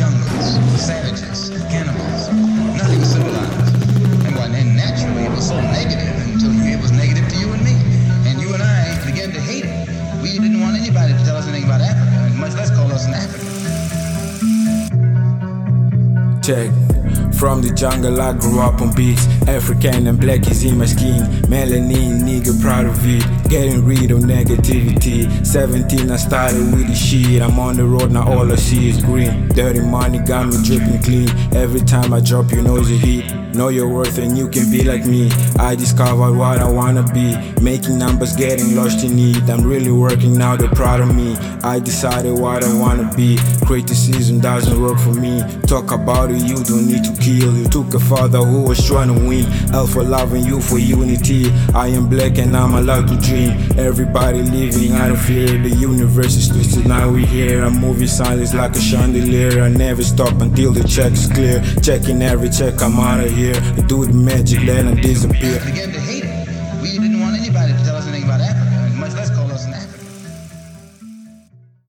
jungles, savages, cannibals, nothing civilized. And naturally it was so negative until it was negative to you and me. And you and I began to hate it. We didn't want anybody to tell us anything about Africa, much less call us an African. Check. From the jungle I grew up on beats. African and black is in my skin. Melanin, nigga, proud of it. Getting rid of negativity. 17 I started with the shit. I'm on the road now, all I see is green. Dirty money got me dripping clean. Every time I drop you know it's a hit. Know your worth and you can be like me. I discovered what I wanna be. Making numbers, getting lost in it. I'm really working now, they're proud of me. I decided what I wanna be. Criticism doesn't work for me. Talk about it, you don't need to kill. You took a father who was trying to win. L for loving you for unity. I am black and I'm allowed to dream. Everybody living out of fear. The universe is twisted, now we here. I'm moving silence like a chandelier. I never stop until the check is clear. Checking every check, I'm out of here. I do the magic, let them disappear. We began to hate it. We didn't want anybody to tell us anything about Africa, much less call us an African.